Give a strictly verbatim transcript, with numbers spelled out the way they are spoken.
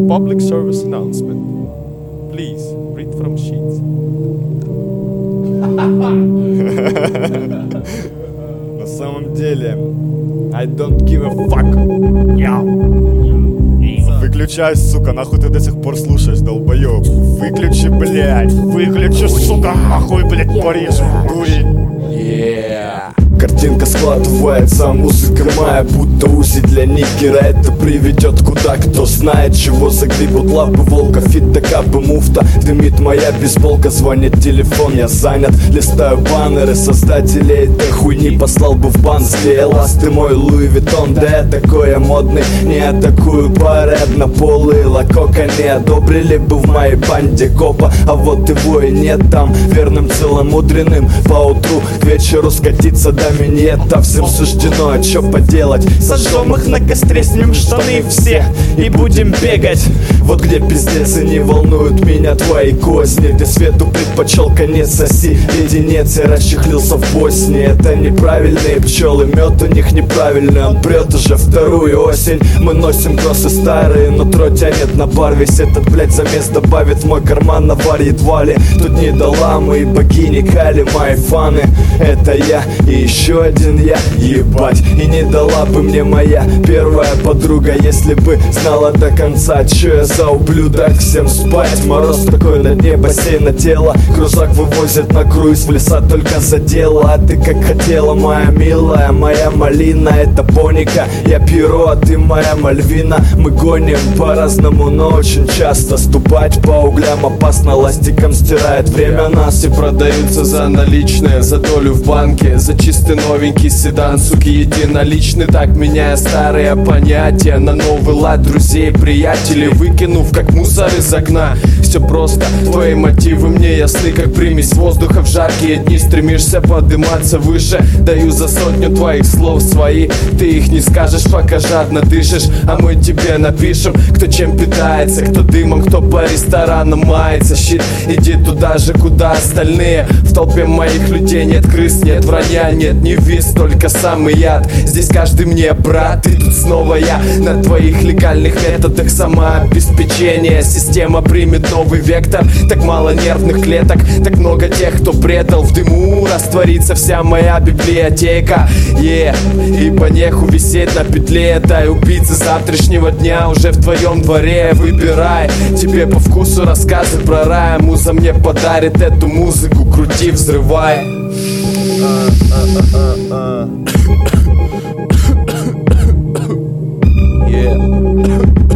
Public service announcement. Please read from sheets. На самом деле, I don't give a fuck. Выключай, сука, нахуй ты до сих пор слушаешь, долбоёб. Выключи, блядь, выключи, сука, нахуй, блядь, порежу, дурень. Yeah. Картинка складывается, музыка моя будто УЗИ для нигера. Это приведет куда, кто знает, чего загребут лапы волка. Фит така бы муфта, дымит моя бейсболка. Звонит телефон, я занят, листаю баннеры. Создателей этой хуйни послал бы в бан. Сделал ты мой Луи Виттон, да я такой я модный. Не атакую пары, однополые лакока не одобрили бы в моей банде копа. А вот его и нет там, верным целомудренным. Поутру к вечеру скатиться до минета. Всем суждено, а чё поделать? Сожжем их на костре, снимем штаны все и будем бегать. Вот где пиздец, и не волнуют меня твои козни. Ты свету предпочел конец, соси леденец. Я расчехлился в Боснии. Это неправильные пчелы, мед у них неправильный. Он прет уже вторую осень. Мы носим кроссы старые, но тро тянет на бар. Весь этот, блядь, замес добавит в мой карман навар едва ли. Тут не доламы и богини Кали, мои фаны. Это я и еще один я, ебать. И не дала бы мне моя первая подруга, если бы знала до конца, чё я за ублюдок. Всем спать, мороз такой на дне бассейна тело. Крузак вывозит на круиз, в леса только за дело. А ты как хотела, моя милая, моя малина. Это Боника, я Пиро, а ты моя Мальвина. Мы гоним по-разному, но очень часто. Ступать по углям опасно, ластиком стирает время нас. И продаются за наличные, за долю в банке, за чистый новенький седан, суки, единоличный. Так меняя старые понятия на новый лад. Друзей, приятелей выкинув как мусор из окна. Все просто, твои мотивы мне ясны, как примесь воздуха в жаркие дни. Стремишься подниматься выше, даю за сотню твоих слов свои. Ты их не скажешь, пока жадно дышишь, а мы тебе напишем, кто чем питается, кто дымом, кто по ресторанам мается. Щит, иди туда же, куда остальные. В толпе моих людей нет крыс, нет вранья, нет невиз, только самый яд. Здесь каждый мне брат, и тут снова я на твоих легальных методах самообеспечения. Система примет новый вектор. Так мало нервных клеток, так много тех, кто предал. В дыму растворится вся моя библиотека. Yeah. Ибо неху висеть на петле. Дай убийцы завтрашнего дня уже в твоем дворе. Выбирай, тебе по вкусу рассказы про рай. Муза мне подарит эту музыку, крути, взрывай. Yeah.